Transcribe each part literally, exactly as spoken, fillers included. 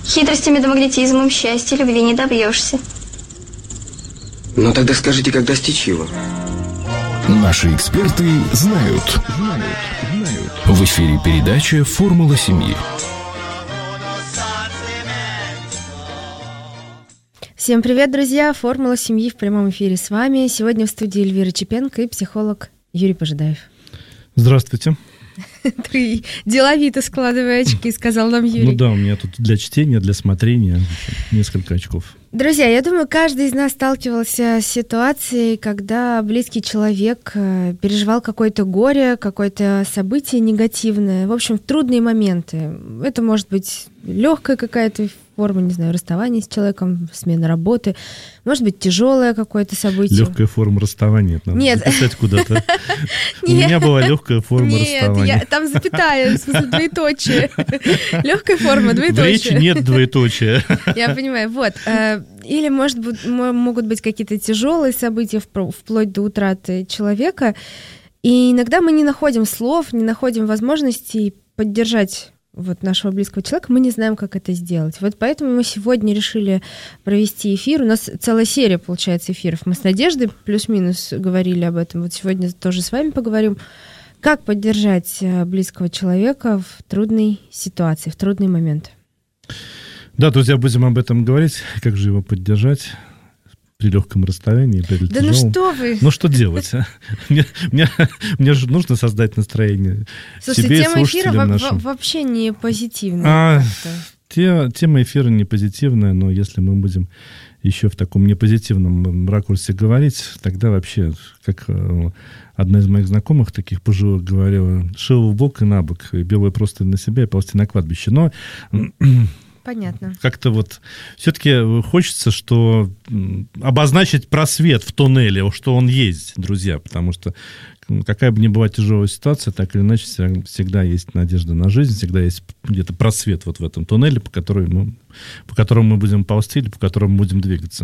Хитростями да магнетизмом счастья, любви не добьешься. Ну тогда скажите, как достичь его? Наши эксперты знают. Знают. Знают. В эфире передача «Формула семьи». Всем привет, друзья! «Формула семьи» в прямом эфире с вами. Сегодня в студии Эльвира Чепенко и психолог Юрий Пожидаев. Здравствуйте. Ты деловито складывай очки, сказал нам Юрий. Ну да, у меня тут для чтения, для смотрения несколько очков. Друзья, я думаю, каждый из нас сталкивался с ситуацией, когда близкий человек переживал какое-то горе, какое-то событие негативное. В общем, в трудные моменты. Это может быть легкая какая-то форма, не знаю, расставания с человеком, смена работы. Может быть, тяжелое какое-то событие. Легкая форма расставания. Надо Нет. записать куда-то. У меня была легкая форма расставания. Нет, там запятая, в смысле, двоеточие. Легкая форма, двоеточие. В речи нет двоеточия. Я понимаю, вот. Или, может быть, могут быть какие-то тяжелые события, вплоть до утраты человека. И иногда мы не находим слов, не находим возможностей поддержать вот нашего близкого человека, мы не знаем, как это сделать. Вот поэтому мы сегодня решили провести эфир. У нас целая серия, получается, эфиров. Мы с Надеждой плюс-минус говорили об этом. Вот сегодня тоже с вами поговорим. Как поддержать близкого человека в трудной ситуации, в трудный момент? Да, друзья, будем об этом говорить. Как же его поддержать при легком расставании, при да тяжелом. Ну что вы? Ну что делать? А? Мне, мне, мне же нужно создать настроение. Слушайте, себе тема и эфира слушателям во- нашим. вообще не позитивная. А, те, тема эфира не позитивная, но если мы будем еще в таком непозитивном ракурсе говорить, тогда вообще, как одна из моих знакомых таких пожилых говорила, шил в бок и на бок, белое просто на себя и ползти на кладбище. Но понятно. Как-то вот все-таки хочется, что обозначить просвет в туннеле, что он есть, друзья, потому что какая бы ни была тяжелая ситуация, так или иначе всегда есть надежда на жизнь, всегда есть где-то просвет вот в этом туннеле, по которому мы, по которому мы будем ползти или по которому мы будем двигаться.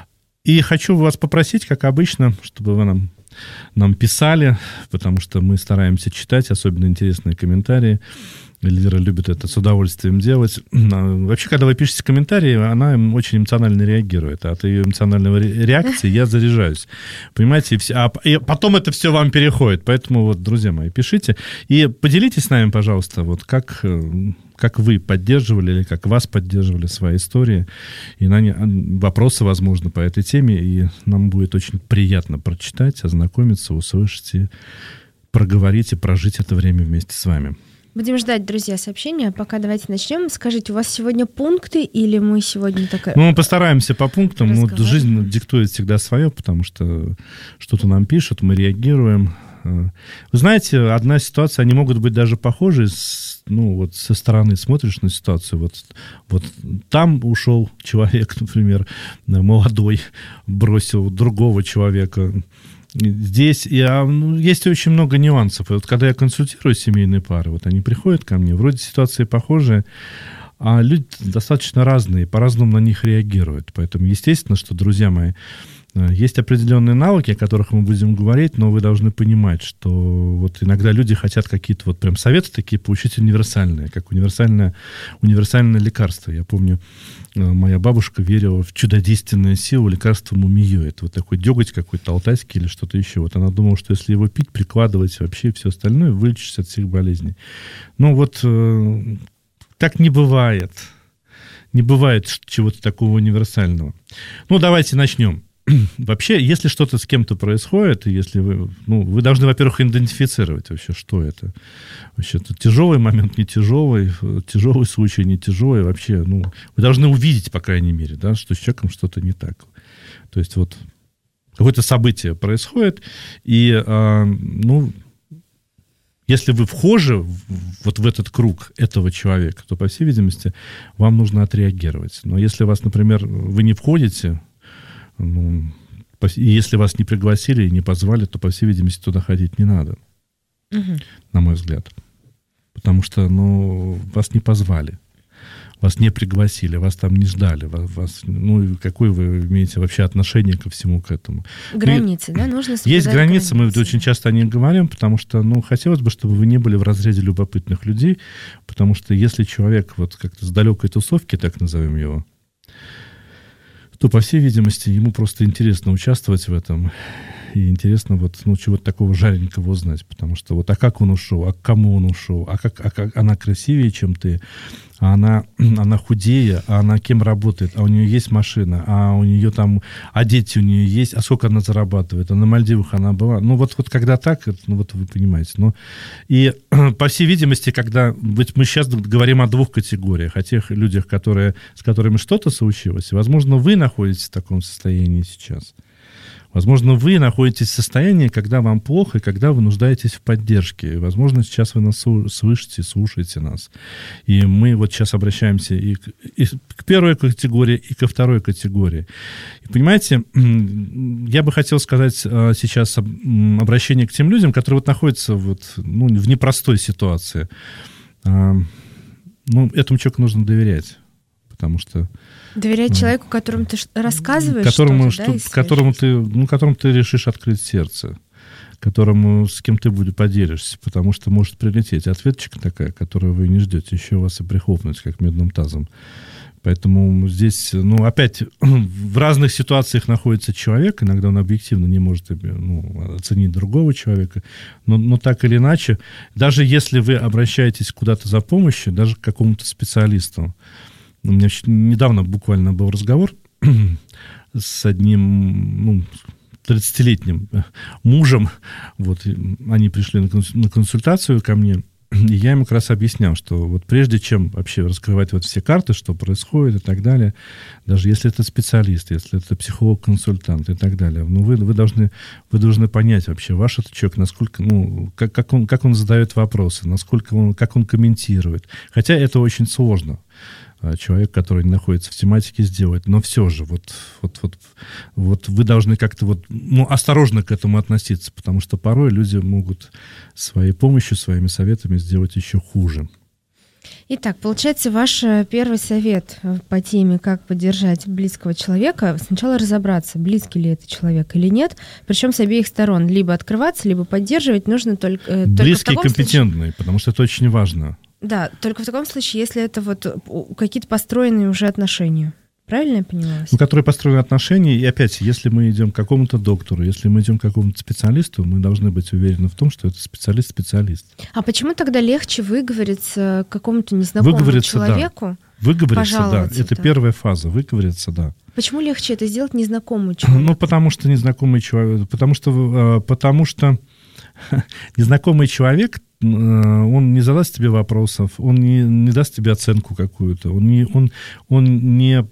И хочу вас попросить, как обычно, чтобы вы нам, нам писали, потому что мы стараемся читать особенно интересные комментарии. Эльвира любит это с удовольствием делать. Вообще, когда вы пишете комментарии, она очень эмоционально реагирует. От ее эмоциональной реакции я заряжаюсь. Понимаете? И, все, а, и потом это все вам переходит. Поэтому, вот, друзья мои, пишите. И поделитесь с нами, пожалуйста, вот как, как вы поддерживали или как вас поддерживали свои истории. И на не, вопросы, возможно, по этой теме. И нам будет очень приятно прочитать, ознакомиться, услышать и проговорить, и прожить это время вместе с вами. Будем ждать, друзья, сообщения. А пока давайте начнем. Скажите, у вас сегодня пункты или мы сегодня такая... Ну, мы постараемся по пунктам. Вот жизнь диктует всегда свое, потому что что-то нам пишут, мы реагируем. Вы знаете, одна ситуация, они могут быть даже похожи. Ну, вот со стороны смотришь на ситуацию. Вот, вот там ушел человек, например, молодой, бросил другого человека. Здесь я, ну, есть очень много нюансов. И вот когда я консультирую семейные пары, вот они приходят ко мне, вроде ситуации похожие, а люди достаточно разные, по-разному на них реагируют. Поэтому, естественно, что, друзья мои, есть определенные навыки, о которых мы будем говорить, но вы должны понимать, что вот иногда люди хотят какие-то вот прям советы такие получить универсальные, как универсальное, универсальное лекарство. Я помню, моя бабушка верила в чудодейственную силу лекарства мумиё. Это вот такой деготь какой-то алтайский или что-то еще. Вот она думала, что если его пить, прикладывать вообще все остальное, вылечишься от всех болезней. Ну вот э, так не бывает. Не бывает чего-то такого универсального. Ну давайте начнем. Вообще, если что-то с кем-то происходит, если вы, ну, вы должны, во-первых, идентифицировать вообще, что это. Вообще, это тяжелый момент, не тяжелый, тяжелый случай, не тяжелый. Вообще, ну, вы должны увидеть, по крайней мере, да, что с человеком что-то не так. То есть вот какое-то событие происходит, и, а, ну, если вы вхожи вот в этот круг этого человека, то, по всей видимости, вам нужно отреагировать. Но если вас, например, вы не входите... Ну, если вас не пригласили и не позвали, то, по всей видимости, туда ходить не надо, угу. на мой взгляд. Потому что, ну, вас не позвали. вас не пригласили, вас там не ждали, вас, вас, ну, какое вы имеете вообще отношение ко всему к этому? Границы, ну, да? Нужно соблюдать есть границы, границы. Мы очень часто о них говорим, потому что, ну, хотелось бы, чтобы вы не были в разряде любопытных людей, потому что если человек вот как-то с далекой тусовки, так назовем его, то, по всей видимости, ему просто интересно участвовать в этом. И интересно вот, ну, чего-то такого жаренького узнать. Потому что вот, а как он ушел, а к кому он ушел, а как, а как она красивее, чем ты, а она, она худее, а она кем работает, а у нее есть машина, а у нее там, а дети у нее есть, а сколько она зарабатывает, а на Мальдивах она была. Ну, вот, вот когда так, ну, вот вы понимаете. Ну, и, по всей видимости, когда, ведь мы сейчас говорим о двух категориях, о тех людях, которые, с которыми что-то случилось, возможно, вы находитесь в таком состоянии сейчас. Возможно, вы находитесь в состоянии, когда вам плохо, и когда вы нуждаетесь в поддержке. Возможно, сейчас вы нас слышите, слушаете нас. И мы вот сейчас обращаемся и к, и к первой категории, и ко второй категории. И понимаете, я бы хотел сказать сейчас обращение к тем людям, которые вот находятся вот, ну, в непростой ситуации. Ну, этому человеку нужно доверять, потому что... Доверять человеку, которому ты рассказываешь которому, что-то, что, да, которому ты, ну, которому ты решишь открыть сердце, которому, с кем ты будешь поделишься, потому что может прилететь ответчика такая, которую вы не ждете, еще вас и прихлопнуть, как медным тазом. Поэтому здесь, ну, опять, в разных ситуациях находится человек, иногда он объективно не может, ну, оценить другого человека, но, но так или иначе, даже если вы обращаетесь куда-то за помощью, даже к какому-то специалисту, у меня недавно буквально был разговор с одним, ну, тридцатилетним мужем. Вот, они пришли на консультацию ко мне, и я им как раз объяснял, что вот прежде чем вообще раскрывать вот все карты, что происходит и так далее, даже если это специалист, если это психолог-консультант и так далее, ну, вы, вы, должны, вы должны понять вообще, ваш этот человек, насколько, ну, как, как, он, как он задает вопросы, насколько он, как он комментирует. Хотя это очень сложно. Человек, который находится в тематике, сделать. Но все же, вот, вот, вот, вот вы должны как-то вот, ну, осторожно к этому относиться, потому что порой люди могут своей помощью, своими советами сделать еще хуже. Итак, получается, ваш первый совет по теме «Как поддержать близкого человека» сначала разобраться, близкий ли это человек или нет, причем с обеих сторон. Либо открываться, либо поддерживать нужно только... Близкий только и компетентный, случае... потому что это очень важно. Да, только в таком случае, если это вот какие-то построенные уже отношения. Правильно я поняла? Ну, которые построены отношения, и опять, если мы идем к какому-то доктору, если мы идем к какому-то специалисту, мы должны быть уверены в том, что это специалист-специалист. А почему тогда легче выговориться какому-то незнакомому выговориться, человеку? Да. Выговориться, да. Это да. первая фаза. Выговориться, да. Почему легче это сделать незнакомому человеку? Ну, потому что незнакомый человек, потому что, потому что незнакомый человек, он не задаст тебе вопросов, он не, не даст тебе оценку какую-то, он не, он, он не,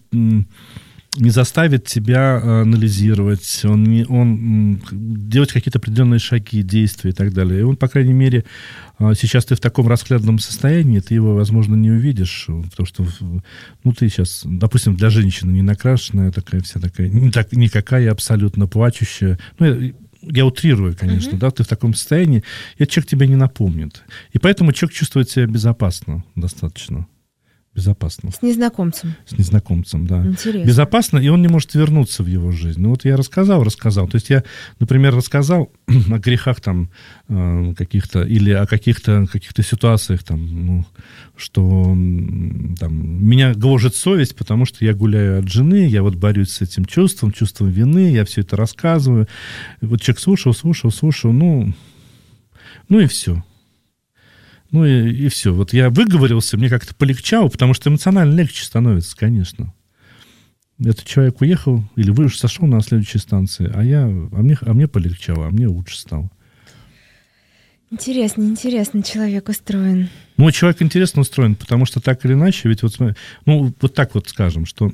не заставит тебя анализировать, он, не, он делать какие-то определенные шаги, действия и так далее. И он, по крайней мере, сейчас ты в таком расхлябанном состоянии, ты его, возможно, не увидишь, потому что, ну, ты сейчас, допустим, для женщины не накрашенная, такая вся такая, не так, никакая, абсолютно плачущая, ну, я утрирую, конечно, uh-huh. да, ты в таком состоянии, и этот человек тебя не напомнит. И поэтому человек чувствует себя безопасно, достаточно безопасно. С незнакомцем. С незнакомцем, да. Интересно. Безопасно, и он не может вернуться в его жизнь. Ну вот я рассказал, рассказал. То есть я, например, рассказал о грехах там каких-то, или о каких-то, каких-то ситуациях, там, ну, что там, меня гложет совесть, потому что я гуляю от жены, я вот борюсь с этим чувством, чувством вины, я все это рассказываю. И вот человек слушал, слушал, слушал, ну, ну и все. Ну и, и все. Вот я выговорился, мне как-то полегчало, потому что эмоционально легче становится, конечно. Этот человек уехал или вы уже сошел на следующей станции, а, я, а, мне, а мне полегчало, а мне лучше стало. Интересно, интересно человек устроен. Ну, человек интересно устроен, потому что так или иначе, ведь вот, ну, вот так вот скажем, что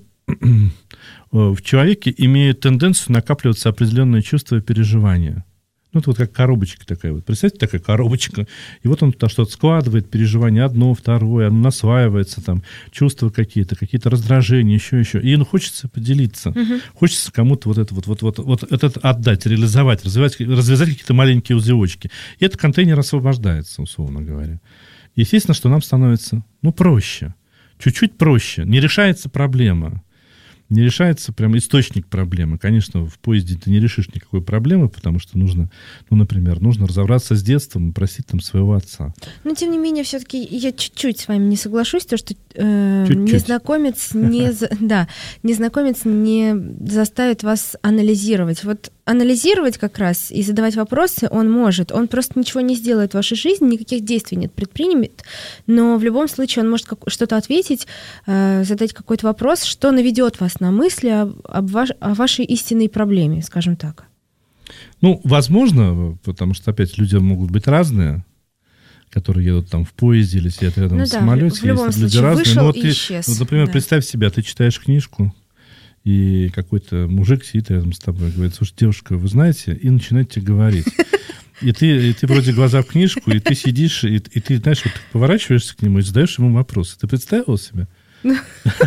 в человеке имеют тенденцию накапливаться определенные чувства и переживания. Ну, это вот как коробочка такая вот. Представьте, такая коробочка. И вот он туда что-то складывает, переживания одно, второе, оно насваивается, там, чувства какие-то, какие-то раздражения, еще, еще. И ну, хочется поделиться. Угу. Хочется кому-то вот это вот, вот, вот, вот это отдать, реализовать, развивать, развязать какие-то маленькие узелочки. И этот контейнер освобождается, условно говоря. Естественно, что нам становится, ну, проще. чуть-чуть проще. Не решается проблема. Не решается прям источник проблемы. Конечно, в поезде ты не решишь никакой проблемы, потому что нужно, ну, например, нужно разобраться с детством и простить там своего отца. Но, тем не менее, все-таки я чуть-чуть с вами не соглашусь, то, что э, незнакомец, не, да, незнакомец не заставит вас анализировать. Вот анализировать как раз и задавать вопросы он может. Он просто ничего не сделает в вашей жизни, никаких действий нет предпримет, но в любом случае он может как- что-то ответить, э, задать какой-то вопрос, что наведет вас на мысли об, об ваш, о вашей истинной проблеме, скажем так. Ну, возможно, потому что, опять, люди могут быть разные, которые едут там в поезде или сидят рядом ну в да, самолете. В любом есть случае, люди разные. вышел Но вот и ты, исчез. Вот, например, да. представь себя, ты читаешь книжку, и какой-то мужик сидит рядом с тобой и говорит: слушай, девушка, вы знаете, и начинает тебе говорить. И ты, и ты вроде глаза в книжку, и ты сидишь, и, и ты, знаешь, вот поворачиваешься к нему и задаешь ему вопросы. Ты представила себя? Ну,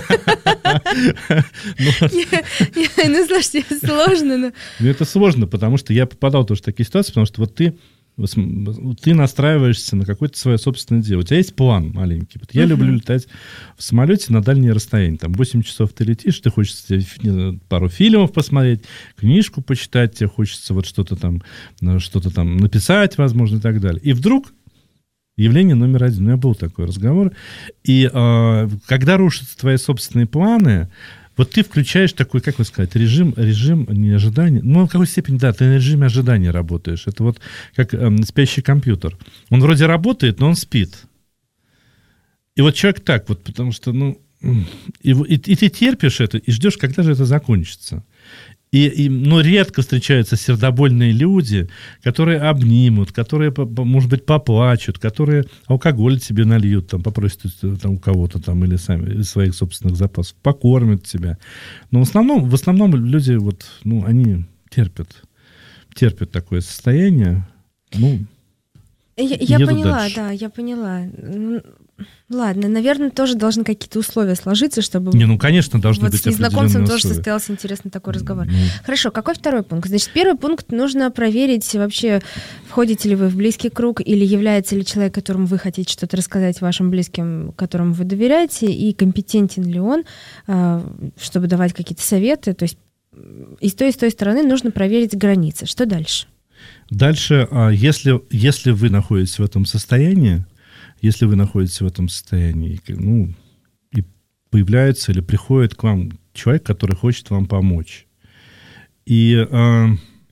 слушайте, сложно, но... Ну, это сложно, потому что я попадал тоже в такие ситуации, потому что вот ты ты настраиваешься на какое-то свое собственное дело. У тебя есть план маленький. Вот я uh-huh. люблю летать в самолете на дальние расстояния. Там восемь часов ты летишь, ты хочется пару фильмов посмотреть, книжку почитать, тебе хочется вот что-то там, что-то там написать, возможно, и так далее. И вдруг явление номер один. У меня был такой разговор. И э, когда рушатся твои собственные планы, вот ты включаешь такой, как вы сказать, режим, режим не ожидания. Ну, в какой степени, да, ты на режиме ожидания работаешь. Это вот как э, спящий компьютер. Он вроде работает, но он спит. И вот человек так вот, потому что, ну, и, и, и ты терпишь это, и ждешь, когда же это закончится. И, и, ну, редко встречаются сердобольные люди, которые обнимут, которые, может быть, поплачут, которые алкоголь тебе нальют, там, попросят там, у кого-то там, или сами из своих собственных запасов, покормят тебя. Но в основном, в основном люди, вот, ну, они терпят, терпят такое состояние. Ну, я я поняла, дальше. да, я поняла. Ладно, наверное, тоже должны какие-то условия сложиться, чтобы... Не, ну, конечно, должны вот быть с незнакомцем тоже условия. состоялся интересный такой разговор. Ну... Хорошо, какой второй пункт? Значит, первый пункт, нужно проверить вообще, входите ли вы в близкий круг или является ли человек, которому вы хотите что-то рассказать вашим близким, которому вы доверяете, и компетентен ли он, чтобы давать какие-то советы. То есть и с той, и с той стороны нужно проверить границы. Что дальше? Дальше, если, если вы находитесь в этом состоянии, если вы находитесь в этом состоянии, ну, и появляется или приходит к вам человек, который хочет вам помочь, и э,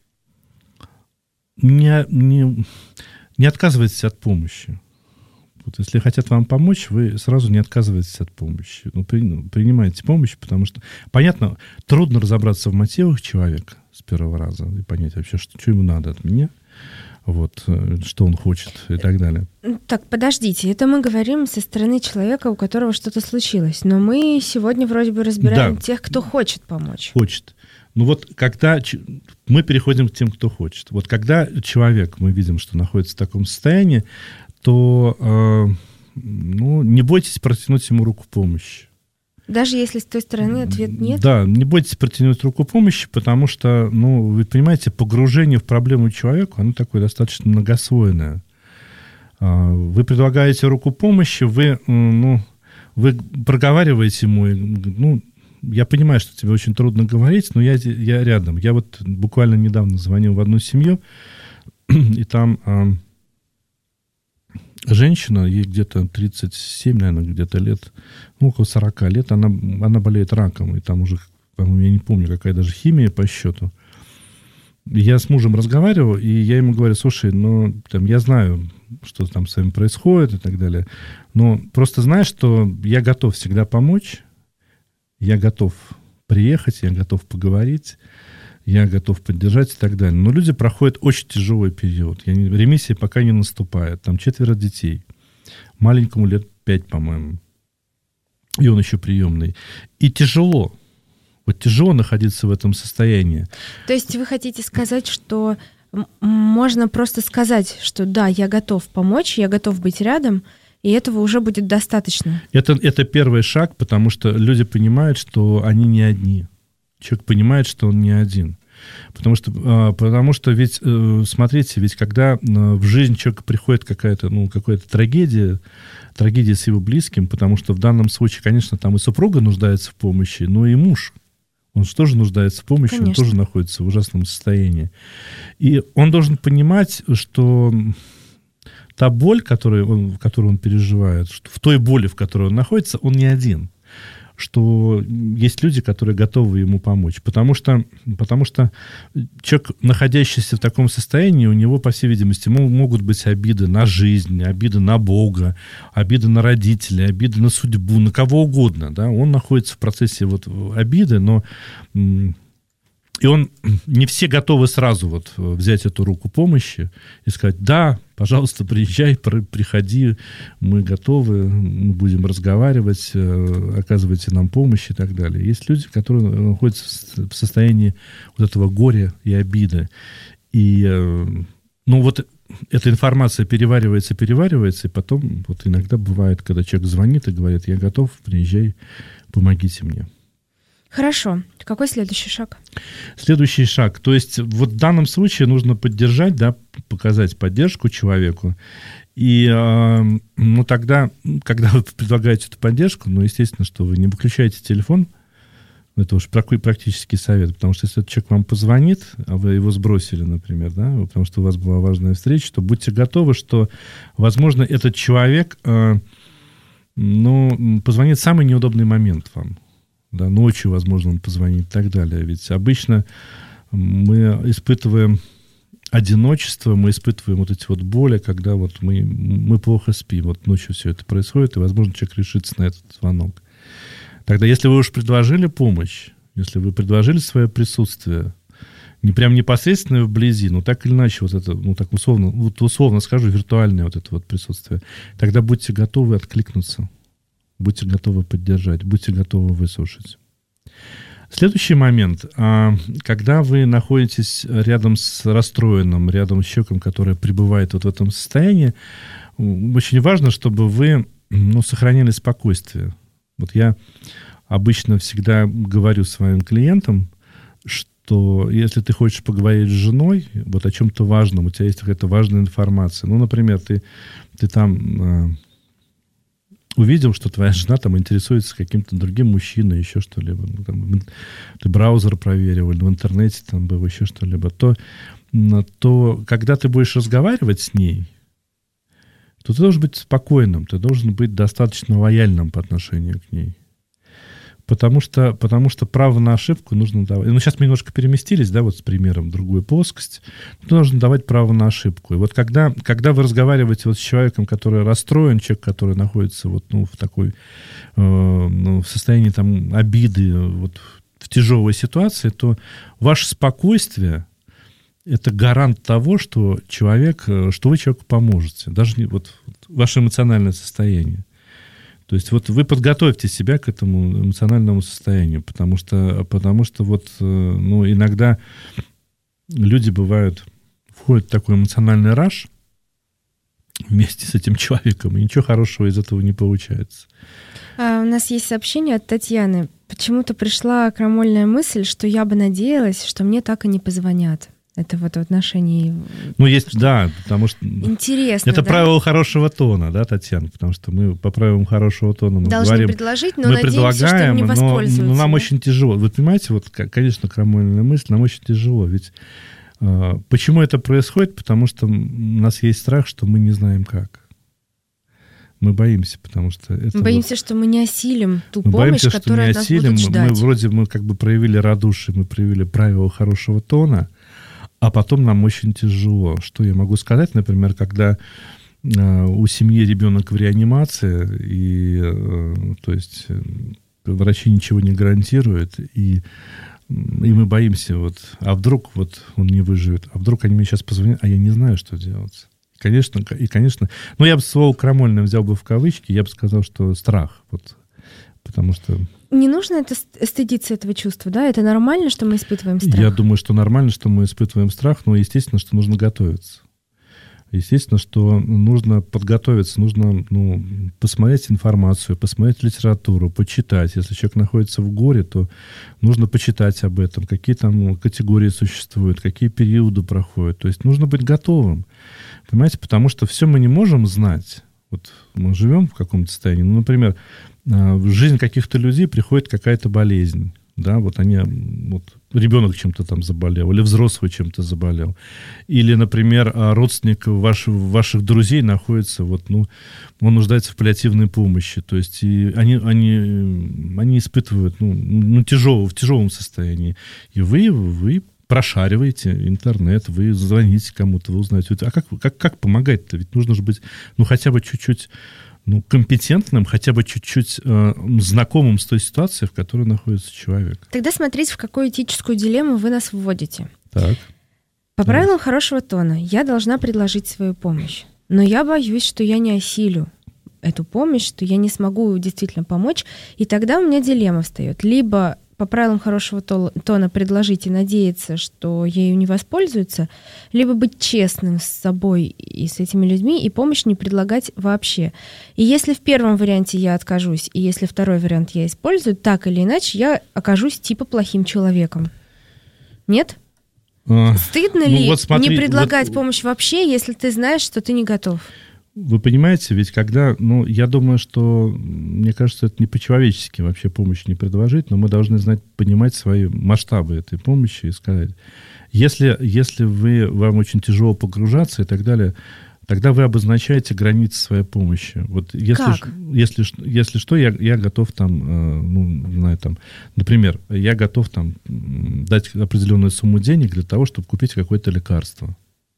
не, не, не отказывайтесь от помощи. Вот если хотят вам помочь, вы сразу не отказываетесь от помощи. Ну, при, ну, принимайте помощь, потому что, понятно, трудно разобраться в мотивах человека с первого раза и понять вообще, что, что ему надо от меня. Вот, что он хочет и так далее. Так, подождите, это мы говорим со стороны человека, у которого что-то случилось, но мы сегодня вроде бы разбираем да. тех, кто хочет помочь. Хочет. Ну вот, когда мы переходим к тем, кто хочет. Вот когда человек, мы видим, что находится в таком состоянии, то э, ну, не бойтесь протянуть ему руку помощи. Даже если с той стороны ответ нет? Да, не бойтесь протянуть руку помощи, потому что, ну, вы понимаете, погружение в проблему человека, оно такое достаточно многослойное. Вы предлагаете руку помощи, вы, ну, вы проговариваете ему, ну, я понимаю, что тебе очень трудно говорить, но я, я рядом. Я вот буквально недавно звонил в одну семью, и там а, женщина, ей где-то тридцать семь, наверное, где-то лет, ну, около сорок лет, она, она болеет раком, и там уже, по-моему, я не помню, какая даже химия по счету. Я с мужем разговаривал, и я ему говорю: слушай, ну, там, я знаю, что там с вами происходит и так далее, но просто знаешь, что я готов всегда помочь, я готов приехать, я готов поговорить, я готов поддержать и так далее. Но люди проходят очень тяжелый период. Я не, ремиссия пока не наступает. Там четверо детей. Маленькому лет пять, по-моему. И он еще приемный. И тяжело. Вот тяжело находиться в этом состоянии. То есть вы хотите сказать, что можно просто сказать, что да, я готов помочь, я готов быть рядом, и этого уже будет достаточно? Это, это первый шаг, потому что люди понимают, что они не одни. Человек понимает, что он не один. Потому что, потому что ведь, смотрите, ведь когда в жизнь человека приходит какая-то, ну, какая-то трагедия, трагедия с его близким, потому что в данном случае, конечно, там и супруга нуждается в помощи, но и муж. Он же тоже нуждается в помощи, конечно. Он тоже находится в ужасном состоянии. И он должен понимать, что та боль, которую он, которую он переживает, что в той боли, в которой он находится, он не один. Что есть люди, которые готовы ему помочь. Потому что, потому что человек, находящийся в таком состоянии, у него, по всей видимости, могут быть обиды на жизнь, обиды на Бога, обиды на родителей, обиды на судьбу, на кого угодно. Да? Он находится в процессе вот обиды, но... И он, не все готовы сразу вот взять эту руку помощи и сказать: да, пожалуйста, приезжай, приходи, мы готовы, мы будем разговаривать, оказывайте нам помощь и так далее. Есть люди, которые находятся в состоянии вот этого горя и обиды. И, ну, вот эта информация переваривается, переваривается, и потом вот иногда бывает, когда человек звонит и говорит: я готов, приезжай, помогите мне. Хорошо. Какой следующий шаг? Следующий шаг. То есть вот в данном случае нужно поддержать, да, показать поддержку человеку. И ну, тогда, когда вы предлагаете эту поддержку, ну, естественно, что вы не выключаете телефон. Это уж такой практический совет. Потому что если этот человек вам позвонит, а вы его сбросили, например, да, потому что у вас была важная встреча, то будьте готовы, что, возможно, этот человек ну, позвонит в самый неудобный момент вам. Да, ночью, возможно, он позвонит и так далее. Ведь обычно мы испытываем одиночество, мы испытываем вот эти вот боли, когда вот мы, мы плохо спим. Вот ночью все это происходит, и, возможно, человек решится на этот звонок. Тогда, если вы уж предложили помощь, если вы предложили свое присутствие, не прям непосредственно вблизи, но так или иначе, вот это, ну, так условно, вот условно скажу, виртуальное вот это вот присутствие, тогда будьте готовы откликнуться. Будьте готовы поддержать, будьте готовы выслушать. Следующий момент. Когда вы находитесь рядом с расстроенным, рядом с человеком, который пребывает вот в этом состоянии, очень важно, чтобы вы, ну, сохраняли спокойствие. Вот я обычно всегда говорю своим клиентам, что если ты хочешь поговорить с женой вот о чем-то важном, у тебя есть какая-то важная информация. Ну, например, ты, ты там... увидел, что твоя жена там интересуется каким-то другим мужчиной, еще что-либо, ну, там, ты браузер проверил, или в интернете там был еще что-либо, то, то когда ты будешь разговаривать с ней, то ты должен быть спокойным, ты должен быть достаточно лояльным по отношению к ней. Потому что, потому что право на ошибку нужно давать. Ну, сейчас мы немножко переместились, да, вот с примером в другую плоскость. Ты должен давать право на ошибку. И вот когда, когда вы разговариваете вот с человеком, который расстроен, человек, который находится вот, ну, в такой, э, ну, в состоянии там обиды, вот, в тяжелой ситуации, то ваше спокойствие — это гарант того, что человек, что вы человеку поможете. Даже не, вот, ваше эмоциональное состояние. То есть вот вы подготовьте себя к этому эмоциональному состоянию, потому что, потому что вот, ну, иногда люди бывают, входят в такой эмоциональный раш вместе с этим человеком, и ничего хорошего из этого не получается. А, у нас есть сообщение от Татьяны. Почему-то пришла крамольная мысль, что я бы надеялась, что мне так и не позвонят. Это вот в отношении... Ну, есть, да, потому что... Интересно, это да? правило хорошего тона, да, Татьяна? Потому что мы по правилам хорошего тона мы должны говорим... предложить, но мы надеемся, что им не воспользуются. Но, но нам да? очень тяжело. Вы понимаете, вот, конечно, крамольная мысль, нам очень тяжело. Ведь э, почему это происходит? Потому что у нас есть страх, что мы не знаем как. Мы боимся, потому что... Это мы боимся, вот... что мы не осилим ту мы помощь, боимся, которая нас осилим. Будет ждать. Мы вроде мы как бы проявили радушие, мы проявили правила хорошего тона, а потом нам очень тяжело. Что я могу сказать, например, когда э, у семьи ребенок в реанимации, и, э, то есть, э, врачи ничего не гарантируют, и, и мы боимся, вот, а вдруг вот он не выживет, а вдруг они мне сейчас позвонят, а я не знаю, что делать. Конечно, и, конечно, ну, я бы слово «крамольное» взял бы в кавычки, я бы сказал, что страх, вот, потому что... Не нужно это стыдиться этого чувства, да? Это нормально, что мы испытываем страх? Я думаю, что нормально, что мы испытываем страх, но, естественно, что нужно готовиться. Естественно, что нужно подготовиться, нужно ну, посмотреть информацию, посмотреть литературу, почитать. Если человек находится в горе, то нужно почитать об этом, какие там категории существуют, какие периоды проходят. То есть нужно быть готовым, понимаете, потому что все мы не можем знать. Вот мы живем в каком-то состоянии. Ну, например, в жизнь каких-то людей приходит какая-то болезнь. Да, вот они, вот ребенок чем-то там заболел, или взрослый чем-то заболел. Или, например, родственник ваш, ваших друзей находится, вот, ну, он нуждается в паллиативной помощи. То есть и они, они, они испытывают ну, ну, тяжело, в тяжелом состоянии. И вы, вы прошариваете интернет, вы звоните кому-то, вы узнаете. А как, как, как помогать-то? Ведь нужно же быть ну, хотя бы чуть-чуть ну, компетентным, хотя бы чуть-чуть э, знакомым с той ситуацией, в которой находится человек. Тогда смотрите, в какую этическую дилемму вы нас вводите. Так. По правилам хорошего тона я должна предложить свою помощь, но я боюсь, что я не осилю эту помощь, что я не смогу действительно помочь, и тогда у меня дилемма встает. Либо по правилам хорошего тона предложить и надеяться, что ею не воспользуются, либо быть честным с собой и с этими людьми, и помощь не предлагать вообще. И если в первом варианте я откажусь, и если второй вариант я использую, так или иначе я окажусь типа плохим человеком. Нет? А, Стыдно ну, ли вот смотри, не предлагать вот... помощь вообще, если ты знаешь, что ты не готов? Вы понимаете, ведь когда, ну, я думаю, что, мне кажется, это не по-человечески вообще помощь не предложить, но мы должны знать, понимать свои масштабы этой помощи и сказать, если, если вы, вам очень тяжело погружаться и так далее, тогда вы обозначаете границы своей помощи. Вот если, как? если, если что, я, я готов там, ну, не знаю, там, например, я готов там дать определенную сумму денег для того, чтобы купить какое-то лекарство.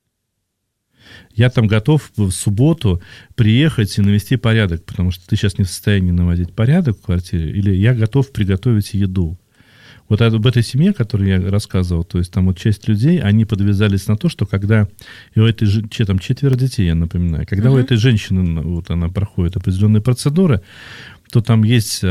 Я там готов в субботу приехать и навести порядок, потому что ты сейчас не в состоянии наводить порядок в квартире, или я готов приготовить еду. Вот об этой семье, которую я рассказывал, то есть там вот часть людей, они подвязались на то, что когда и у этой че, там четверо детей, я напоминаю, когда uh-huh. у этой женщины, вот она проходит определенные процедуры, то там есть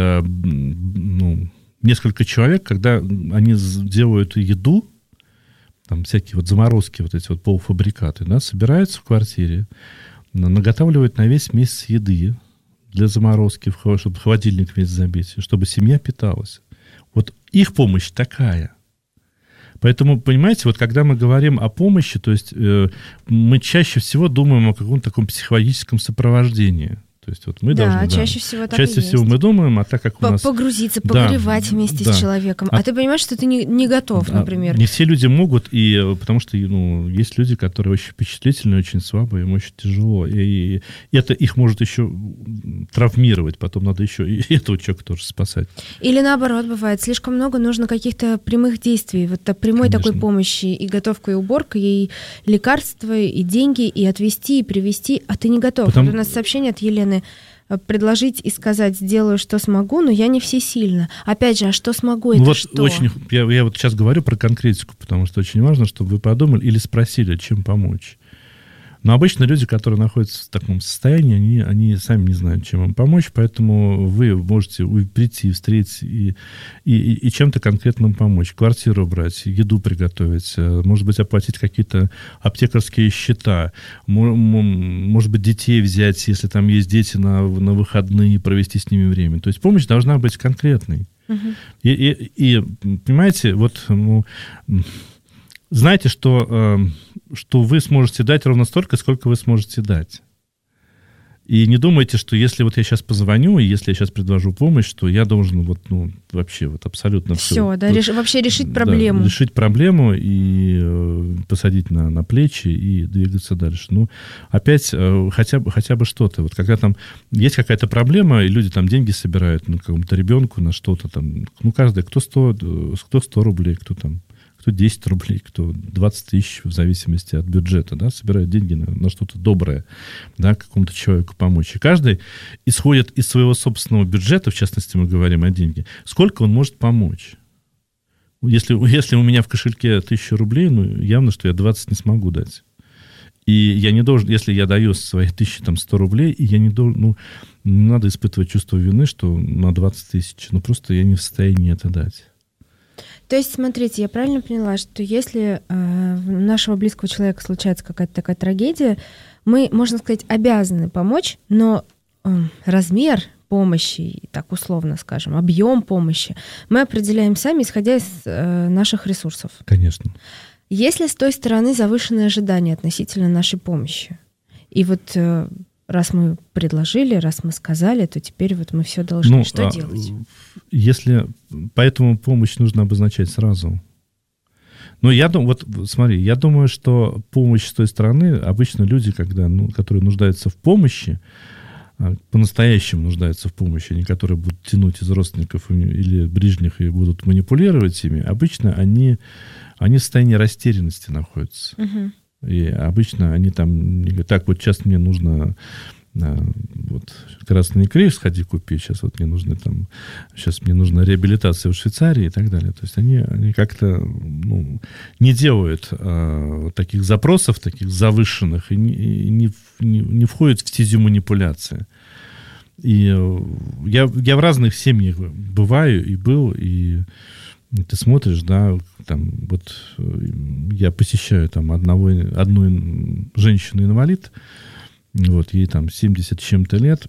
ну, несколько человек, когда они делают еду, там всякие вот заморозки, вот эти вот полуфабрикаты, да, собираются в квартире, наготавливают на весь месяц еды для заморозки, чтобы холодильник весь забить, чтобы семья питалась. Вот их помощь такая. Поэтому, понимаете, вот когда мы говорим о помощи, то есть э, мы чаще всего думаем о каком-то таком психологическом сопровождении. То есть вот мы да, должны, чаще да, всего так чаще и всего есть. Мы думаем, а так как у нас... Погрузиться, погревать да, вместе да. с человеком. А, а ты понимаешь, что ты не, не готов, да, например. Не все люди могут, и, потому что ну, есть люди, которые очень впечатлительные, очень слабые, им очень тяжело. И, и это их может еще травмировать, потом надо еще и этого человека тоже спасать. Или наоборот бывает, слишком много нужно каких-то прямых действий, вот прямой Конечно. Такой помощи, и готовка, и уборка, и лекарства, и деньги, и отвезти, и привезти, а ты не готов. Потому... Вот у нас сообщение от Елены. Предложить и сказать, сделаю, что смогу, но я не всесильна. Опять же, а что смогу, это ну вот что? Очень, я, я вот сейчас говорю про конкретику, потому что очень важно, чтобы вы подумали или спросили, чем помочь. Но обычно люди, которые находятся в таком состоянии, они, они сами не знают, чем им помочь, поэтому вы можете прийти, встретить и, и, и чем-то конкретным помочь. Квартиру брать, еду приготовить, может быть, оплатить какие-то аптекарские счета, может быть, детей взять, если там есть дети на, на выходные, провести с ними время. То есть помощь должна быть конкретной. Uh-huh. И, и, и, понимаете, вот... Ну, знаете, что, э, что вы сможете дать ровно столько, сколько вы сможете дать. И не думайте, что если вот я сейчас позвоню, и если я сейчас предложу помощь, что я должен вот, ну, вообще вот абсолютно все... Все, да, вот, реш, вообще решить проблему. Да, решить проблему и э, посадить на, на плечи и двигаться дальше. Ну, опять э, хотя бы, хотя бы что-то. Вот когда там есть какая-то проблема, и люди там деньги собирают на какому-то ребенку, на что-то там, ну, каждый, кто сто, кто сто рублей, кто там... кто десять рублей, кто двадцать тысяч, в зависимости от бюджета, да, собирают деньги на, на что-то доброе, да, какому-то человеку помочь. И каждый исходит из своего собственного бюджета, в частности, мы говорим о деньгах, сколько он может помочь. Если, если у меня в кошельке тысяча рублей, ну, явно, что я двадцать не смогу дать. И я не должен, если я даю свои тысячи, там, сто рублей, и я не должен, ну, не надо испытывать чувство вины, что на двадцать тысяч, ну, просто я не в состоянии это дать. То есть, смотрите, я правильно поняла, что если э, у нашего близкого человека случается какая-то такая трагедия, мы, можно сказать, обязаны помочь, но э, размер помощи, так условно скажем, объем помощи мы определяем сами, исходя из э, наших ресурсов. Конечно. Если с той стороны завышенные ожидания относительно нашей помощи, и вот э, раз мы предложили, раз мы сказали, то теперь вот мы все должны. Ну, что а, делать? Если поэтому помощь нужно обозначать сразу. Но я думаю, вот смотри, я думаю, что помощь с той стороны, обычно люди, когда, ну, которые нуждаются в помощи, по-настоящему нуждаются в помощи, они, которые будут тянуть из родственников или ближних и будут манипулировать ими, обычно они, они в состоянии растерянности находятся. Угу. И обычно они там говорят, так, вот сейчас мне нужно вот, красный крейс сходи купи, сейчас вот мне нужно там, сейчас мне нужна реабилитация в Швейцарии и так далее. То есть они, они как-то ну, не делают а, таких запросов, таких завышенных, и не, и не, не, не входят в стезю манипуляции. И я, я в разных семьях бываю и был, и ты смотришь, да, там, вот я посещаю там одного, одну женщину-инвалид, вот, ей там семьдесят с чем-то лет,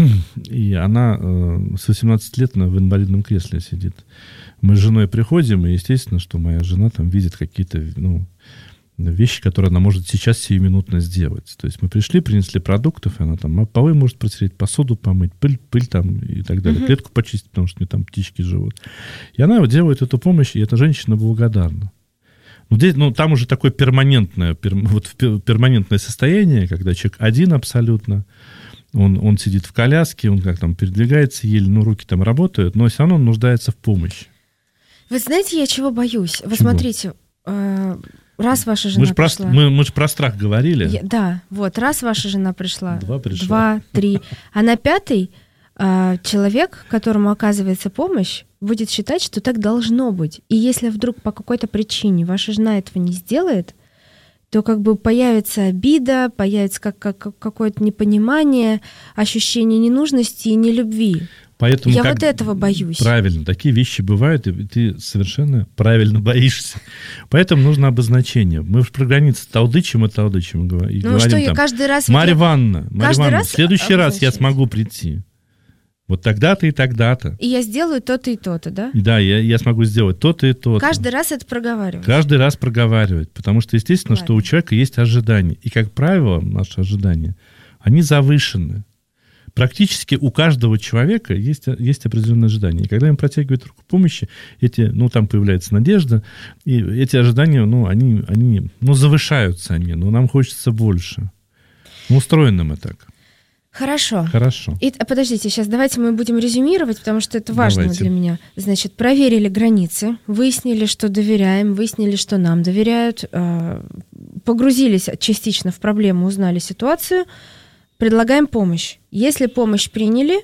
и она э, с восемнадцати лет в инвалидном кресле сидит. Мы с женой приходим, и естественно, что моя жена там видит какие-то, ну, вещи, которые она может сейчас сиюминутно сделать. То есть мы пришли, принесли продуктов, и она там полы может протереть, посуду помыть, пыль, пыль там и так далее, uh-huh. клетку почистить, потому что у нее там птички живут. И она вот делает эту помощь, и эта женщина благодарна. Ну, здесь, ну, там уже такое перманентное, пер, вот перманентное состояние, когда человек один абсолютно, он, он сидит в коляске, он как там передвигается еле, ну, руки там работают, но все равно он нуждается в помощи. Вы знаете, я чего боюсь? Вы чего? Смотрите, э, раз ваша жена мы пришла... Про, мы, мы же про страх говорили. Я, да, вот, раз ваша жена пришла, два, пришла. два, три, а на пятый э, человек, которому оказывается помощь, будет считать, что так должно быть. И если вдруг по какой-то причине ваша жена этого не сделает, то как бы появится обида, появится как, как, какое-то непонимание, ощущение ненужности и нелюбви. Поэтому я вот этого боюсь. Правильно, такие вещи бывают, и ты совершенно правильно боишься. Поэтому нужно обозначение. Мы про границы талдычим и талдычим и говорим. Ну что, я каждый раз... Марья Ивановна, Марья Ивановна, в следующий раз я смогу прийти. Вот тогда-то и тогда-то. И я сделаю то-то и то-то, да? Да, я, я смогу сделать то-то и то-то. Каждый раз это проговаривать? Каждый раз проговаривать. Потому что, естественно, Ладно. что у человека есть ожидания. И, как правило, наши ожидания, они завышены. Практически у каждого человека есть, есть определенные ожидания. И когда им протягивают руку помощи, эти, ну, там появляется надежда, и эти ожидания, ну, они, они ну, завышаются они, но нам хочется больше. Ну, устроены мы так. Хорошо. Хорошо. И, подождите, сейчас давайте мы будем резюмировать, потому что это важно давайте. Для меня. Значит, проверили границы, выяснили, что доверяем, выяснили, что нам доверяют, погрузились частично в проблему, узнали ситуацию, предлагаем помощь. Если помощь приняли,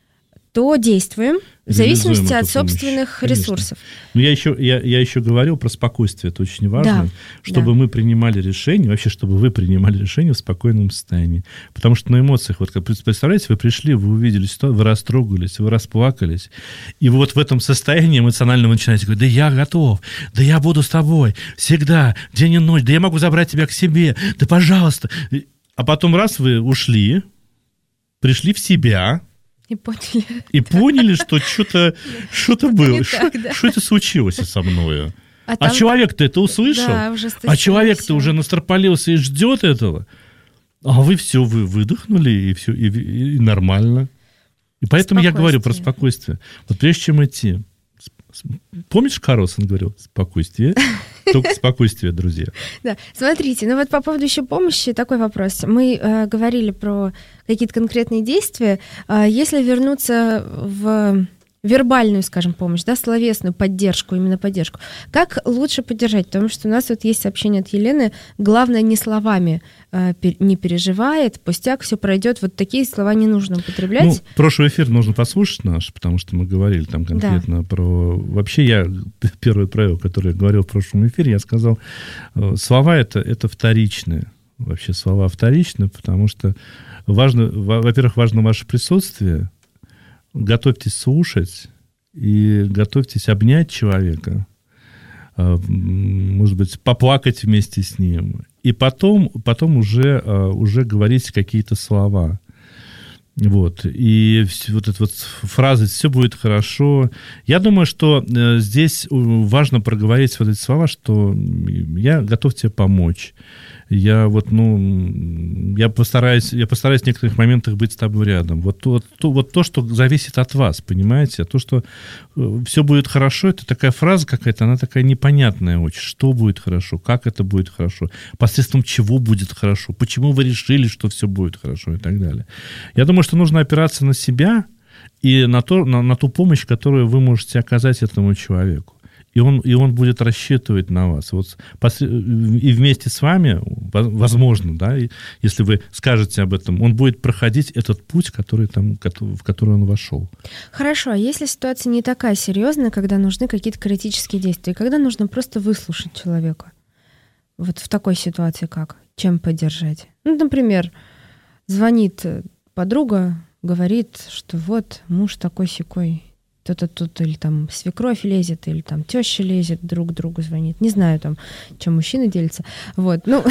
то действуем в зависимости от собственных помощь. Ресурсов. Ну, я еще, я, я еще говорил про спокойствие, это очень важно, да, чтобы да. мы принимали решение, вообще, чтобы вы принимали решение в спокойном состоянии. Потому что на эмоциях, вот представляете, вы пришли, вы увидели ситуацию, вы растрогались, вы расплакались, и вы вот в этом состоянии эмоционально вы начинаете говорить, да я готов, да я буду с тобой всегда, день и ночь, да я могу забрать тебя к себе, да пожалуйста. А потом раз вы ушли, пришли в себя, И поняли. И поняли, что что-то, что-то было. Что да. это случилось со мной? А, а, а человек-то это услышал? Да, а человек-то уже настропалился и ждет этого. А вы все, вы выдохнули, и все, и, и, и нормально. И поэтому я говорю про спокойствие. Вот прежде чем идти. Помнишь, Карлсон говорил? Спокойствие. Только спокойствие, друзья. Да, смотрите, ну вот по поводу еще помощи такой вопрос. Мы э, говорили про какие-то конкретные действия. Э, если вернуться в вербальную, скажем, помощь, да, словесную поддержку, именно поддержку, как лучше поддержать? Потому что у нас вот есть сообщение от Елены, главное не словами э, пер, не переживает, пустяк, все пройдет, вот такие слова не нужно употреблять. Ну, прошлый эфир нужно послушать наш, потому что мы говорили там конкретно да. про... Вообще я, первое правило, которое я говорил в прошлом эфире, я сказал, слова это, это вторичные. Вообще слова вторичны, потому что важно, во-первых, важно ваше присутствие. Готовьтесь слушать и готовьтесь обнять человека, может быть, поплакать вместе с ним. И потом, потом уже, уже говорить какие-то слова. Вот. И вот эта вот фраза «все будет хорошо». Я думаю, что здесь важно проговорить вот эти слова, что я готов тебе помочь. Я вот, ну, я постараюсь, я постараюсь в некоторых моментах быть с тобой рядом. Вот, вот, то, вот то, что зависит от вас, понимаете? А то, что все будет хорошо, это такая фраза какая-то, она такая непонятная очень. Что будет хорошо, как это будет хорошо, посредством чего будет хорошо, почему вы решили, что все будет хорошо и так далее. Я думаю, что нужно опираться на себя и на, то, на, на ту помощь, которую вы можете оказать этому человеку. И он, и он будет рассчитывать на вас. Вот, и вместе с вами, возможно, да, если вы скажете об этом, он будет проходить этот путь, который там, в который он вошел. Хорошо, а если ситуация не такая серьезная, когда нужны какие-то критические действия, когда нужно просто выслушать человека? Вот в такой ситуации как? Чем поддержать? Ну, например, звонит подруга, говорит, что вот муж такой-сякой, то-то тут, или там свекровь лезет, или там теща лезет, друг другу звонит. Не знаю, там, чем мужчины делятся. Вот, ну,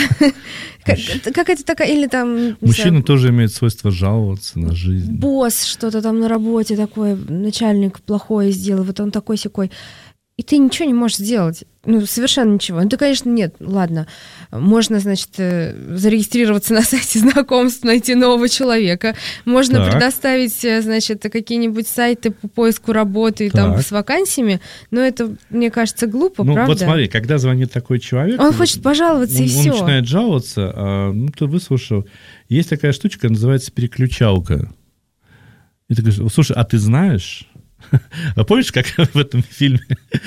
как это такая, или там... Мужчина тоже имеет свойство жаловаться на жизнь. Босс что-то там на работе такое, начальник плохое сделал, вот он такой-сякой. И ты ничего не можешь сделать. Ну, совершенно ничего. Ну, ты, конечно, нет, ладно. Можно, значит, зарегистрироваться на сайте знакомств, найти нового человека. Можно так. предоставить, значит, какие-нибудь сайты по поиску работы там, с вакансиями. Но это, мне кажется, глупо, ну, правда? Вот смотри, когда звонит такой человек... Он хочет пожаловаться, он, и все. Он начинает жаловаться, а, ну, ты выслушал. Есть такая штучка, называется переключалка. И ты говоришь, слушай, а ты знаешь... А помнишь, как в этом фильме?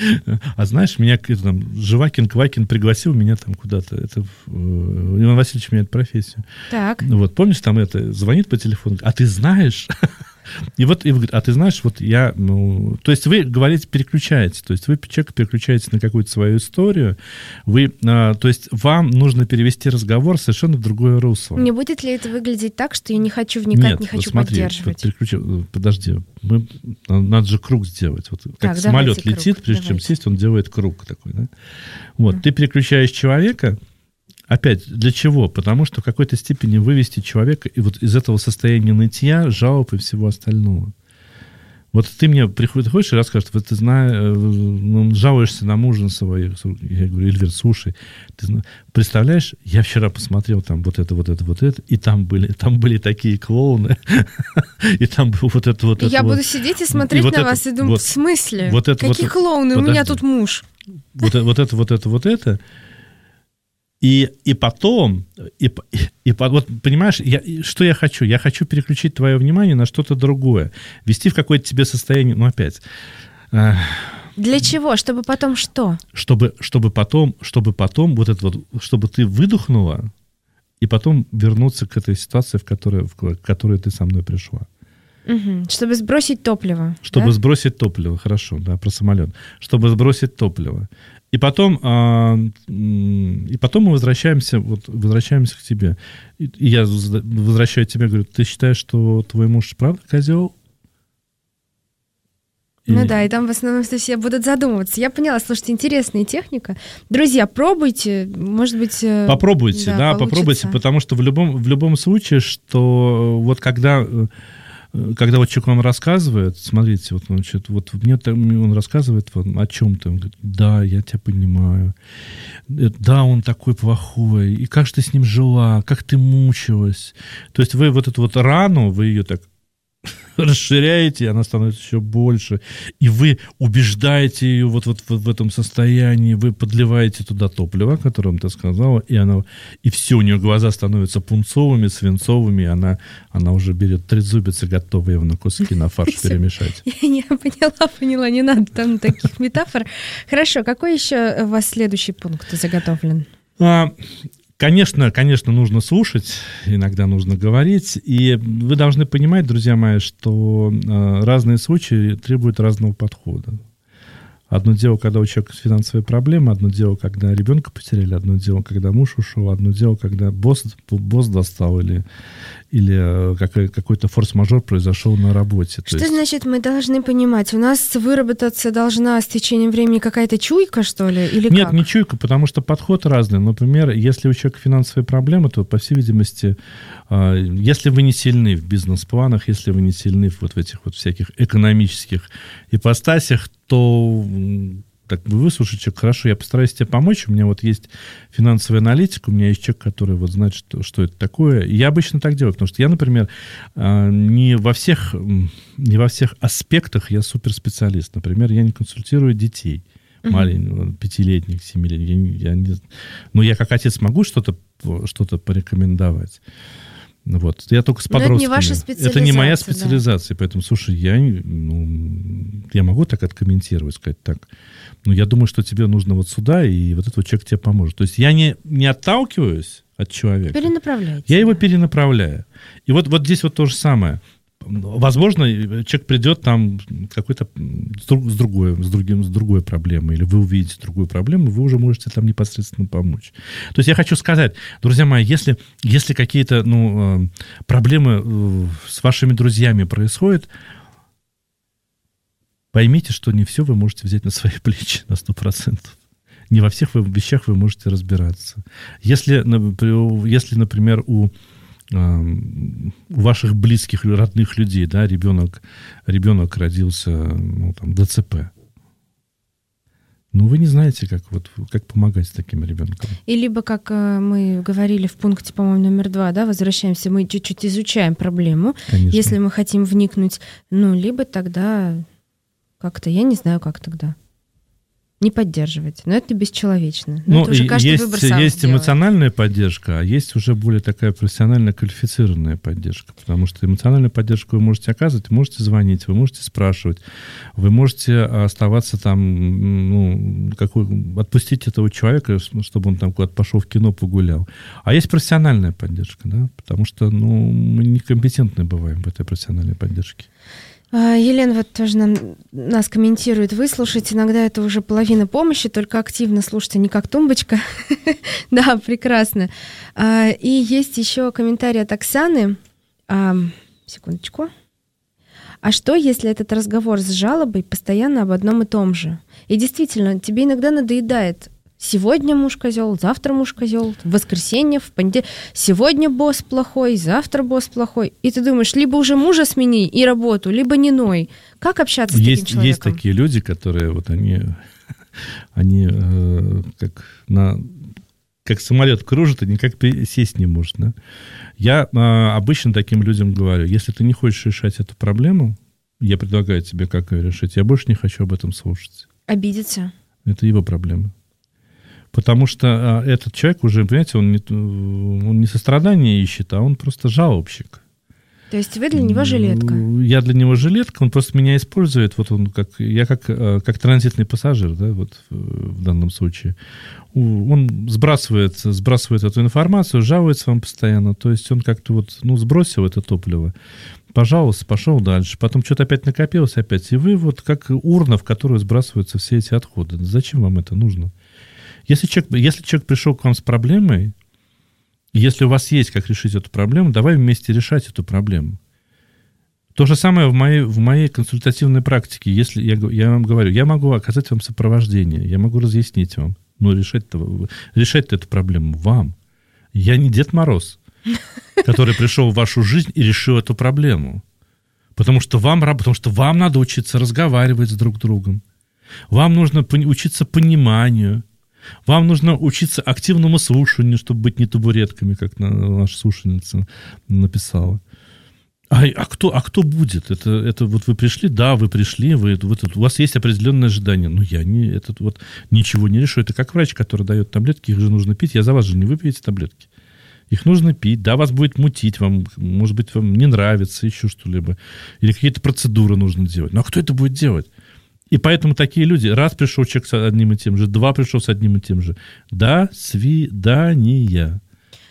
А знаешь, меня там, Живакин, Квакин пригласил меня там куда-то. Это, Иван Васильевич меняет профессию. Так. Вот, помнишь, там это, звонит по телефону, а ты знаешь... И вот, и вы говорите, а ты знаешь, вот я, ну, то есть вы говорите, переключаете, то есть вы человека переключаете на какую-то свою историю, вы, а, то есть вам нужно перевести разговор совершенно в другое русло. Не будет ли это выглядеть так, что я не хочу вникать, Нет, не хочу вот смотри, поддерживать? Переключ... Подожди, мы... надо же круг сделать. Вот как так, самолет летит, круг. прежде давайте. чем сесть, он делает круг такой, да? Вот, mm. ты переключаешь человека. Опять, для чего? Потому что в какой-то степени вывести человека и вот из этого состояния нытья, жалоб и всего остального. Вот ты мне приходишь и расскажешь, вот ты знаешь, ну, жалуешься на мужа своего. Я говорю, Эльвир, слушай, ты представляешь, я вчера посмотрел там вот это, вот это, вот это, и там были, там были такие клоуны, и там было вот это, вот это. Я буду сидеть и смотреть на вас и думать, в смысле? Какие клоуны? У меня тут муж. Вот это, вот это, вот это, вот это. И, и потом, и, и, и, вот, понимаешь, я, что я хочу? Я хочу переключить твое внимание на что-то другое. Ввести в какое-то тебе состояние, ну, опять... Э, Для чего? Чтобы потом что? Чтобы, чтобы потом, чтобы потом, вот это вот, чтобы ты выдохнула, и потом вернуться к этой ситуации, в которой, в которой ты со мной пришла. Угу. Чтобы сбросить топливо. Чтобы да? сбросить топливо, хорошо, да, про самолет. Чтобы сбросить топливо. И потом, а, и потом мы возвращаемся, вот, возвращаемся к тебе. И, и я возвращаю тебя, говорю, ты считаешь, что твой муж правда козел? И... Ну да, и там в основном все будут задумываться. Я поняла, слушайте, интересная техника. Друзья, пробуйте, может быть... Попробуйте, да, да попробуйте, потому что в любом, в любом случае, что вот когда... Когда вот человек вам рассказывает, смотрите, вот, значит, вот мне он рассказывает вот, о чем-то, он говорит, да, я тебя понимаю, да, он такой плохой, и как же ты с ним жила, как ты мучилась. То есть вы вот эту вот рану, вы ее так расширяете, и она становится еще больше, и вы убеждаете ее вот, вот, вот в этом состоянии, вы подливаете туда топливо, которое вам ты сказала, и, она, и все, у нее глаза становятся пунцовыми, свинцовыми, и она, она уже берет трезубец, готова его на куски, на фарш перемешать. Я поняла, поняла, не надо там таких метафор. Хорошо, какой еще у вас следующий пункт заготовлен? Конечно, конечно, нужно слушать, иногда нужно говорить, и вы должны понимать, друзья мои, что разные случаи требуют разного подхода. Одно дело, когда у человека финансовые проблемы, одно дело, когда ребенка потеряли, одно дело, когда муж ушел, одно дело, когда босс, босс достал или, или какой-то форс-мажор произошел на работе. Что То есть... значит мы должны понимать? У нас выработаться должна с течением времени какая-то чуйка, что ли? Или Нет, как? не чуйка, потому что подход разный. Например, если у человека финансовые проблемы, то, по всей видимости, если вы не сильны в бизнес-планах, если вы не сильны в вот в этих вот всяких экономических ипостасях, то так бы выслушать человека, хорошо, я постараюсь тебе помочь, у меня вот есть финансовый аналитик, у меня есть человек, который вот знает, что, что это такое. И я обычно так делаю, потому что я, например, не во всех, не во всех аспектах я суперспециалист. Например, я не консультирую детей. Uh-huh. Маленьких, пятилетних, семилетних. Я, я не, но я как отец могу что-то, что-то порекомендовать. Вот. Я только с подростками. Это не ваша специализация. Это не моя специализация. Да. Поэтому, слушай, я, ну, я могу так откомментировать, сказать так. Но я думаю, что тебе нужно вот сюда, и вот этот человек тебе поможет. То есть я не, не отталкиваюсь от человека. Перенаправляете. Я его перенаправляю. И вот, вот здесь вот то же самое. Возможно, человек придет там какой-то с другой, с другим, с другой проблемой, или вы увидите другую проблему, вы уже можете там непосредственно помочь. То есть я хочу сказать, друзья мои, если, если какие-то ну, проблемы с вашими друзьями происходят, поймите, что не все вы можете взять на свои плечи на сто процентов. Не во всех вещах вы можете разбираться. Если, если например, у у ваших близких или родных людей, да, ребенок, ребенок родился, ну, там, ДЦП. Ну, вы не знаете, как, вот, как помогать с таким ребенком. И либо, как мы говорили в пункте, по-моему, номер два, да, возвращаемся, мы чуть-чуть изучаем проблему. Конечно. Если мы хотим вникнуть, ну, либо тогда как-то, я не знаю, как тогда. Не поддерживать. Но это бесчеловечно. Но ну, это уже каждый есть, выбор сам есть сделает. Эмоциональная поддержка, а есть уже более такая профессионально квалифицированная поддержка. Потому что эмоциональную поддержку вы можете оказывать, вы можете звонить, вы можете спрашивать, вы можете оставаться там, ну, какой, отпустить этого человека, чтобы он там куда-то пошел в кино, погулял. А есть профессиональная поддержка, да, потому что, ну, мы некомпетентны бываем в этой профессиональной поддержке. Елена вот тоже нам, нас комментирует. Выслушать иногда это уже половина помощи, только активно слушать, а не как тумбочка. Да, прекрасно. И есть еще комментарий от Оксаны. Секундочку. А что, если этот разговор с жалобой постоянно об одном и том же? И действительно, тебе иногда надоедает. Сегодня муж козел, завтра муж козел, в воскресенье, в понедельник. Сегодня босс плохой, завтра босс плохой. И ты думаешь, либо уже мужа смени и работу, либо не ной. Как общаться с есть, таким человеком? Есть такие люди, которые вот они, они э, как, на, как самолет кружат и никак сесть не может. Да? Я э, обычно таким людям говорю, если ты не хочешь решать эту проблему, я предлагаю тебе, как ее решить. Я больше не хочу об этом слушать. Обидеться. Это его проблема. Потому что а, этот человек уже, понимаете, он не, он не сострадание ищет, а он просто жалобщик. То есть вы для него жилетка? Я для него жилетка, он просто меня использует. Вот он как, я как, как транзитный пассажир, да, вот в данном случае. Он сбрасывает, сбрасывает эту информацию, жалуется вам постоянно. То есть он как-то вот, ну, сбросил это топливо, пожалуйста, пошел дальше. Потом что-то опять накопилось опять. И вы вот как урна, в которую сбрасываются все эти отходы. Зачем вам это нужно? Если человек, если человек пришел к вам с проблемой, если у вас есть как решить эту проблему, давай вместе решать эту проблему. То же самое в моей, в моей консультативной практике. Если я, я вам говорю, я могу оказать вам сопровождение, я могу разъяснить вам, но решать-то, решать-то эту проблему вам. Я не Дед Мороз, который пришел в вашу жизнь и решил эту проблему. Потому что вам, потому что вам надо учиться разговаривать с друг другом. Вам нужно учиться пониманию. Вам нужно учиться активному слушанию, чтобы быть не табуретками, как наша слушательница написала. А, а, кто, а кто будет? Это, это вот вы пришли, да, вы пришли, вы, вы, у вас есть определенное ожидание. Но я не, этот вот ничего не решу. Это как врач, который дает таблетки, их же нужно пить. Я за вас же не выпьете таблетки. Их нужно пить. Да, вас будет мутить, вам, может быть, вам не нравится, еще что-либо. Или какие-то процедуры нужно делать. Ну, а кто это будет делать? И поэтому такие люди, раз пришел человек с одним и тем же, два пришел с одним и тем же. До свидания.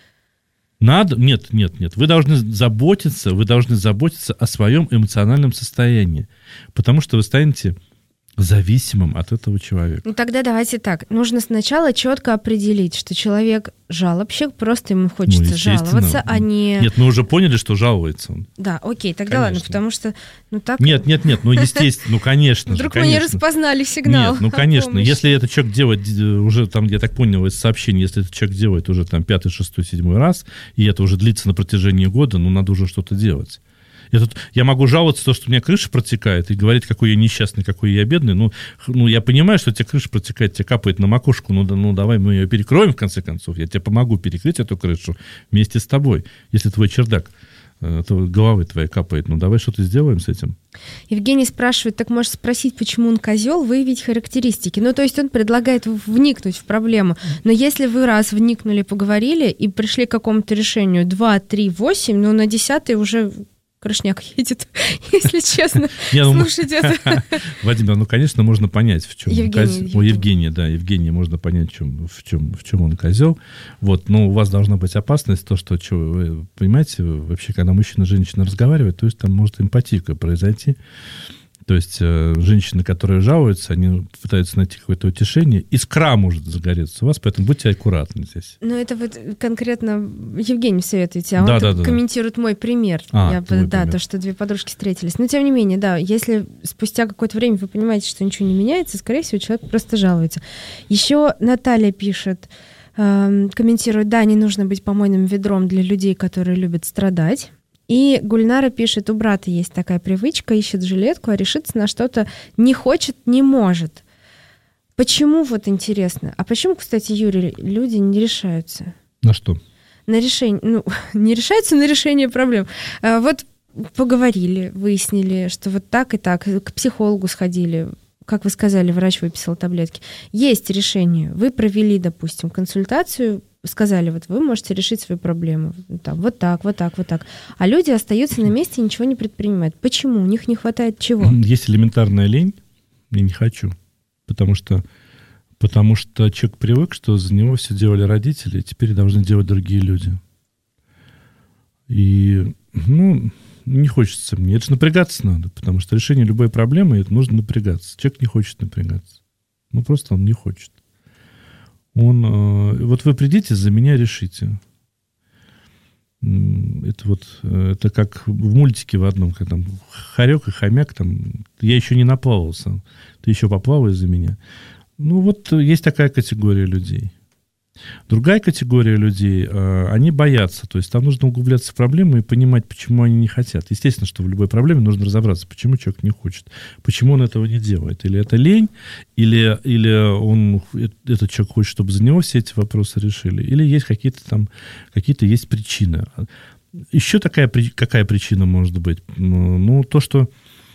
Надо? Нет, нет, нет. Вы должны заботиться, вы должны заботиться о своем эмоциональном состоянии. Потому что вы станете зависимым от этого человека. Ну тогда давайте так. Нужно сначала четко определить, что человек жалобщик, просто ему хочется ну, жаловаться, а не... Нет, мы уже поняли, что жалуется он. Да, окей, тогда конечно. Ладно, потому что... Ну, так... Нет, нет, нет, ну естественно, ну конечно Вдруг же, мы не распознали сигнал. Нет, ну конечно, если этот человек делает уже, там, я так понял из сообщений, если этот человек делает уже там пятый, шестой, седьмой раз, и это уже длится на протяжении года, ну надо уже что-то делать. Я, тут, я могу жаловаться, то, что у меня крыша протекает, и говорить, какой я несчастный, какой я бедный. Ну, ну я понимаю, что у тебя крыша протекает, тебе капает на макушку. Ну, да, ну, давай мы ее перекроем, в конце концов. Я тебе помогу перекрыть эту крышу вместе с тобой. Если твой чердак, то головы твоей капает. Ну, давай что-то сделаем с этим. Евгений спрашивает, так можешь спросить, почему он козел, выявить характеристики. Ну, то есть он предлагает вникнуть в проблему. Но если вы раз вникнули, поговорили и пришли к какому-то решению два, три, восемь, ну, на десятый уже... Крышняк едет, если честно, слушать это. Владимир, ну, конечно, можно понять, в чем... Евгений. О, Евгений, да, Евгений, можно понять, в чем, в чем, в чем он козел. Вот, но у вас должна быть опасность, то, что, что вы понимаете, вообще, когда мужчина и женщина разговаривают, то есть там может эмпатика произойти. То есть э, женщины, которые жалуются, они пытаются найти какое-то утешение, искра может загореться у вас, поэтому будьте аккуратны здесь. Ну, это вот конкретно Евгений советуете, а да, он да, да, комментирует да. мой пример. А, Я, твой да, пример. То, что две подружки встретились. Но, тем не менее, да, если спустя какое-то время вы понимаете, что ничего не меняется, скорее всего, человек просто жалуется. Еще Наталья пишет, э, комментирует, да, не нужно быть помойным ведром для людей, которые любят страдать. И Гульнара пишет, у брата есть такая привычка, ищет жилетку, а решиться на что-то не хочет, не может. Почему, вот интересно? А почему, кстати, Юрий, люди не решаются? На что? На решение, ну, не решаются на решение проблем. А вот поговорили, выяснили, что вот так и так, к психологу сходили, как вы сказали, врач выписал таблетки. Есть решение. Вы провели, допустим, консультацию, сказали, вот вы можете решить свою проблему. Там, вот так, вот так, вот так. А люди остаются на месте и ничего не предпринимают. Почему? У них не хватает чего? Есть элементарная лень. Я не хочу. Потому что, потому что человек привык, что за него все делали родители, и теперь должны делать другие люди. И, ну, не хочется мне. Это же напрягаться надо, потому что решение любой проблемы, это нужно напрягаться. Человек не хочет напрягаться. Ну, просто он не хочет. Он, э, вот вы придите, за меня решите. Это вот, это как в мультике в одном, когда там хорек и хомяк, там, я еще не наплавался, ты еще поплавай за меня. Ну, вот есть такая категория людей. Другая категория людей, они боятся, то есть там нужно углубляться в проблемы и понимать, почему они не хотят. Естественно, что в любой проблеме нужно разобраться, почему человек не хочет, почему он этого не делает. Или это лень, или, или он, этот человек хочет, чтобы за него все эти вопросы решили, или есть какие-то там, какие-то есть причины. Еще такая, какая причина может быть? Ну, то, что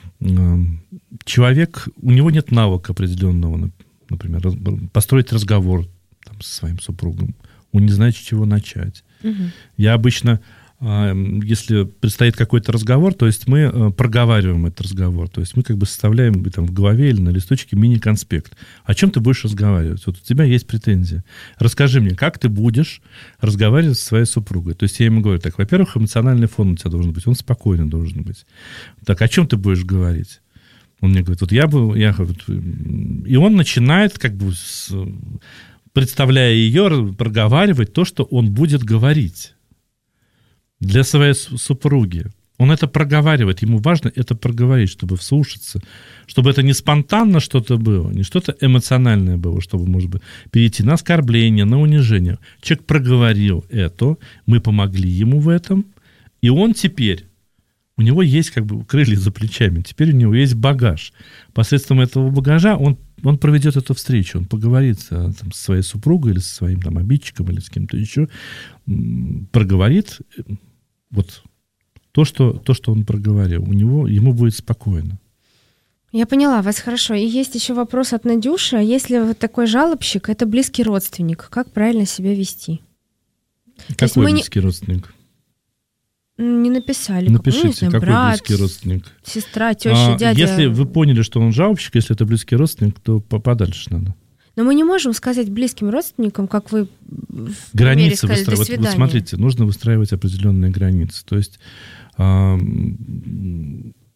человек, у него нет навыка определенного, например, построить разговор со своим супругом. Он не знает, с чего начать. Угу. Я обычно, если предстоит какой-то разговор, то есть мы проговариваем этот разговор. То есть мы как бы составляем там, в голове или на листочке мини-конспект. О чем ты будешь разговаривать? Вот у тебя есть претензия. Расскажи мне, как ты будешь разговаривать со своей супругой? То есть я ему говорю, так, во-первых, эмоциональный фон у тебя должен быть, он спокойный должен быть. Так, о чем ты будешь говорить? Он мне говорит, вот я бы... Я, вот, и он начинает как бы... С, представляя ее, проговаривать то, что он будет говорить для своей супруги. Он это проговаривает. Ему важно это проговорить, чтобы вслушаться, чтобы это не спонтанно что-то было, не что-то эмоциональное было, чтобы, может быть, перейти на оскорбление, на унижение. Человек проговорил это, мы помогли ему в этом, и он теперь... У него есть как бы крылья за плечами, теперь у него есть багаж. Посредством этого багажа он, он проведет эту встречу, он поговорит там, со своей супругой или со своим там, обидчиком или с кем-то еще, проговорит вот то, что, то, что он проговорил. У него, ему будет спокойно. Я поняла вас хорошо. И есть еще вопрос от Надюши. А если вот такой жалобщик, это близкий родственник, как правильно себя вести? Какой близкий не... родственник? Не написали. Напишите, ну, знаю, какой брат, близкий родственник. Сестра, теща, а, дядя. Если вы поняли, что он жалобщик, если это близкий родственник, то подальше надо. Но мы не можем сказать близким родственникам, как вы в границы сказали, выстраивать. Вот, вот смотрите, нужно выстраивать определенные границы. То есть, э,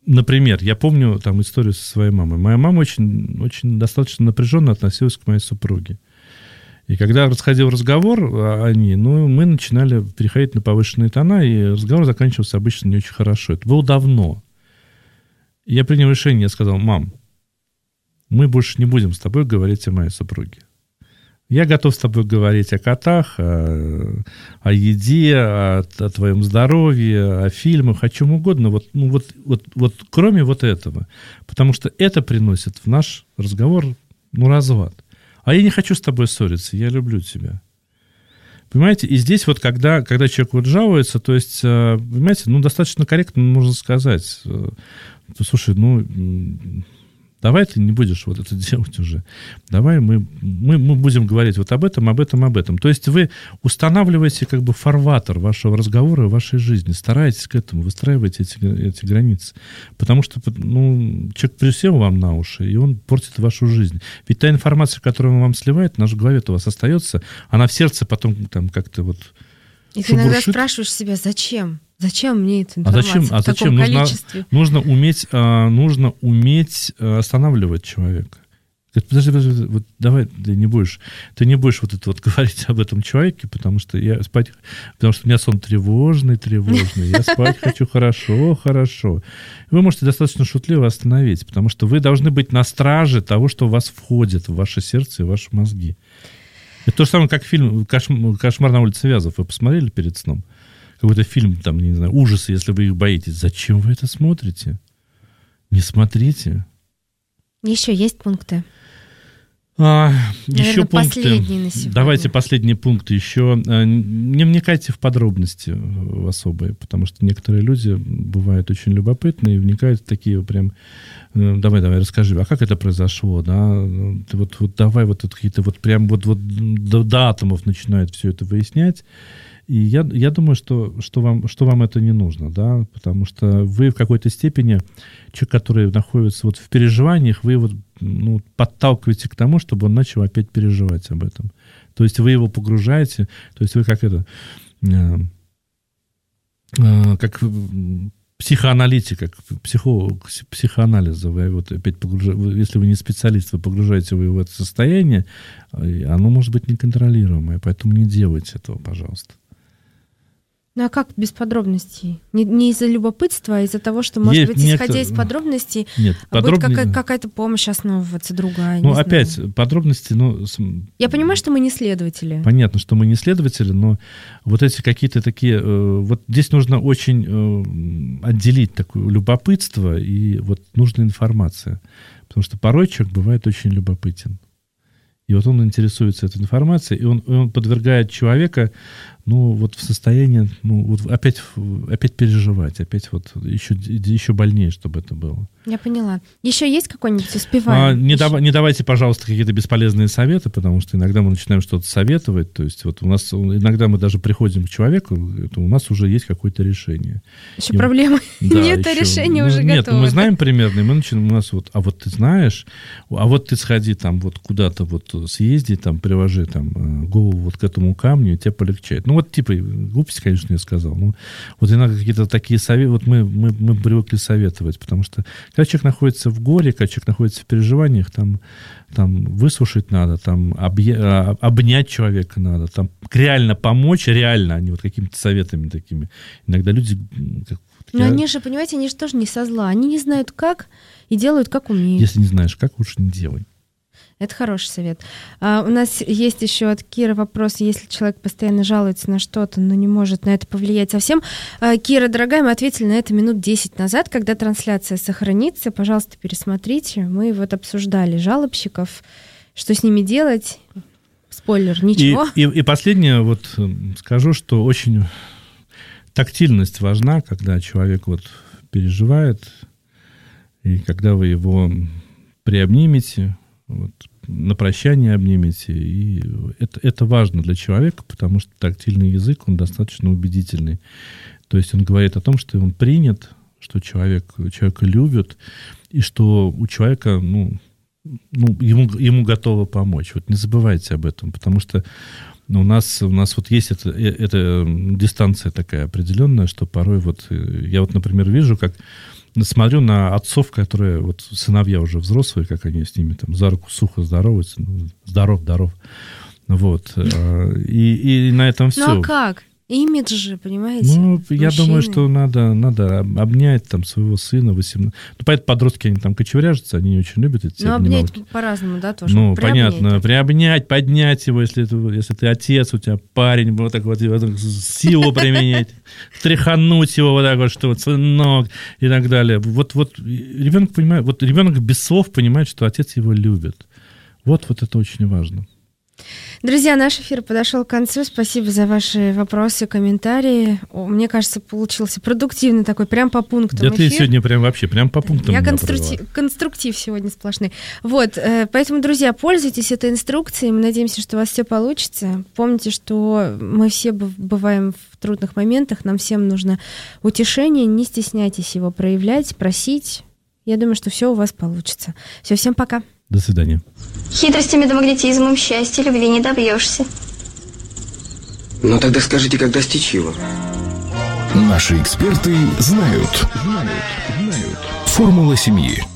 например, я помню там историю со своей мамой. Моя мама очень, очень достаточно напряженно относилась к моей супруге. И когда расходил разговор о ней, ну, мы начинали переходить на повышенные тона, и разговор заканчивался обычно не очень хорошо. Это было давно. И я принял решение, я сказал: мам, мы больше не будем с тобой говорить о моей супруге. Я готов с тобой говорить о котах, о, о еде, о, о твоем здоровье, о фильмах, о чем угодно, вот, ну, вот, вот, вот кроме вот этого. Потому что это приносит в наш разговор, ну, разлад. А я не хочу с тобой ссориться, я люблю тебя. Понимаете? И здесь вот, когда, когда человек вот жалуется, то есть, понимаете, ну, достаточно корректно можно сказать: слушай, ну, давай ты не будешь вот это делать уже. Давай мы, мы, мы будем говорить вот об этом, об этом, об этом. То есть вы устанавливаете как бы фарватер вашего разговора, вашей жизни, стараетесь к этому, выстраиваете эти, эти границы. Потому что, ну, человек присел вам на уши, и он портит вашу жизнь. Ведь та информация, которую он вам сливает, она же в голове-то у вас остается, она в сердце потом там как-то вот... И ты иногда спрашиваешь себя: зачем? Зачем мне эта информация а зачем, а в таком зачем? количестве? Нужно, нужно, уметь, нужно уметь останавливать человека. Подожди, подожди, вот давай, ты не будешь, ты не будешь вот это вот говорить об этом человеке, потому что я спать, потому что у меня сон тревожный, тревожный, я спать хочу хорошо, хорошо. Вы можете достаточно шутливо остановить, потому что вы должны быть на страже того, что у вас входит в ваше сердце и в ваши мозги. Это то же самое, как фильм «Кошмар на улице Вязов». Вы посмотрели перед сном? Какой-то фильм, там, не знаю, ужасы, если вы их боитесь. Зачем вы это смотрите? Не смотрите. Еще есть пункты? А, Наверное, еще пункты. Последний на сегодня. Давайте последний пункт еще. Не вникайте в подробности в особые, потому что некоторые люди бывают очень любопытные и вникают в такие прям... Давай, давай, расскажи, а как это произошло, да? Ты вот, вот давай вот какие-то вот прям вот, вот до, до атомов начинают все это выяснять. И я, я думаю, что, что, вам, что вам это не нужно, да, потому что вы в какой-то степени, человек, который находится вот в переживаниях, вы его, ну, подталкиваете к тому, чтобы он начал опять переживать об этом. То есть вы его погружаете, то есть вы как это, э, э, как психоаналитик, как психолог психоанализа, вы вот опять погружаете, если вы не специалист, вы погружаете его в это состояние, оно может быть неконтролируемое, поэтому не делайте этого, пожалуйста. Ну а как без подробностей? Не, не из-за любопытства, а из-за того, что, может Есть, быть, нет, исходя из подробностей, нет, будет подробнее... какая- какая-то помощь основываться другая. Ну, опять, знаю. подробности... Ну, Я понимаю, что мы не следователи. Понятно, что мы не следователи, но вот эти какие-то такие... Вот здесь нужно очень отделить такое любопытство и вот нужная информация. Потому что порой человек бывает очень любопытен. И вот он интересуется этой информацией, и он, и он подвергает человека, ну, вот в состояние, ну, вот опять, опять переживать, опять вот еще, еще больнее, чтобы это было. Я поняла. Еще есть какой-нибудь успеваемый? А, не, дав, не давайте, пожалуйста, какие-то бесполезные советы, потому что иногда мы начинаем что-то советовать, то есть вот у нас, иногда мы даже приходим к человеку, это у нас уже есть какое-то решение. Еще и, проблемы да, нет, еще, решение ну, уже нет, готово. Нет, мы знаем примерно, и мы начинаем, у нас вот, а вот ты знаешь, а вот ты сходи там вот куда-то вот съезди, там, приложи там голову вот к этому камню, и тебе полегчает. Ну вот типа, глупость, конечно, я сказал, но вот иногда какие-то такие советы, вот мы, мы, мы привыкли советовать, потому что когда человек находится в горе, когда человек находится в переживаниях, там, там выслушать надо, там объя- обнять человека надо, там реально помочь, реально, а не вот какими-то советами такими. Иногда люди... Как, Но я... они же, понимаете, они же тоже не со зла. Они не знают как и делают, как умеют. Если не знаешь как, лучше не делай. Это хороший совет. А, у нас есть еще от Киры вопрос, если человек постоянно жалуется на что-то, но не может на это повлиять совсем. А, Кира, дорогая, мы ответили на это минут десять назад, когда трансляция сохранится. Пожалуйста, пересмотрите. Мы вот обсуждали жалобщиков, что с ними делать. Спойлер, ничего. И, и, и последнее, вот скажу, что очень тактильность важна, когда человек вот переживает, и когда вы его приобнимете, вот, на прощание обнимете, и это, это важно для человека, потому что тактильный язык, он достаточно убедительный. То есть он говорит о том, что он принят, что человек, человека любят, и что у человека, ну, ну, ему, ему готовы помочь. Вот не забывайте об этом, потому что у нас, у нас вот есть эта, эта дистанция такая определенная, что порой вот, я вот, например, вижу, как смотрю на отцов, которые, вот сыновья уже взрослые, как они с ними там за руку сухо здороваются. Ну, здоров, здоров. Вот. И, и на этом все. Ну а как? Имидж же, понимаете? Ну, я Мужчины. думаю, что надо, надо обнять там своего сына восемнадцать. Ну, понятно, подростки, они там кочевряжутся, они не очень любят эти Ну, обнять обнималки. по-разному, да, тоже. Ну, Приобнять, понятно, да. приобнять, поднять его, если, это, если ты отец, у тебя парень, вот так вот, вот так, силу применять, тряхануть его вот так вот, что вот, сынок, и так далее. Вот, вот ребенок понимает, вот ребенок без слов понимает, что отец его любит. Вот, вот это очень важно. Друзья, наш эфир подошел к концу. Спасибо за ваши вопросы, комментарии. О, мне кажется, получился продуктивный такой, прям по пунктам Да эфир. ты сегодня прям вообще, прям по пунктам. Я меня конструктив, провела. конструктив сегодня сплошный. Вот, э, поэтому, друзья, пользуйтесь этой инструкцией. Мы надеемся, что у вас все получится. Помните, что мы все быв- бываем в трудных моментах. Нам всем нужно утешение. Не стесняйтесь его проявлять, просить. Я думаю, что все у вас получится. Все, всем пока. До свидания. Хитростями да магнетизмом счастья любви не добьешься. Ну тогда скажите, как достичь его? Наши эксперты знают. Знают. Знают. Формула семьи.